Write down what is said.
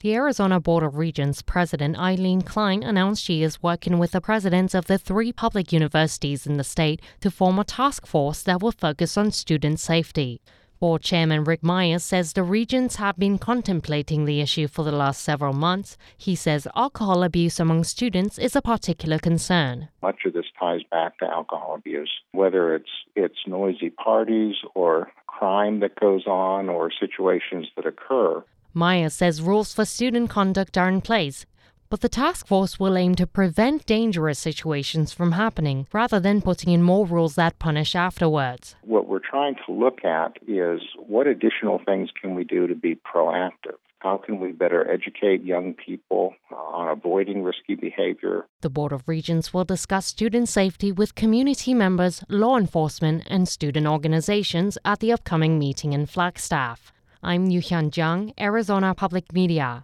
The Arizona Board of Regents President Eileen Klein announced she is working with the presidents of the 3 public universities in the state to form a task force that will focus on student safety. Board Chairman Rick Myers says the regents have been contemplating the issue for the last several months. He says alcohol abuse among students is a particular concern. Much of this ties back to alcohol abuse, whether it's noisy parties or crime that goes on or situations that occur. Myers says rules for student conduct are in place, but the task force will aim to prevent dangerous situations from happening rather than putting in more rules that punish afterwards. What we're trying to look at is what additional things can we do to be proactive? How can we better educate young people on avoiding risky behavior? The Board of Regents will discuss student safety with community members, law enforcement, and student organizations at the upcoming meeting in Flagstaff. I'm Yuhyun Jung, Arizona Public Media.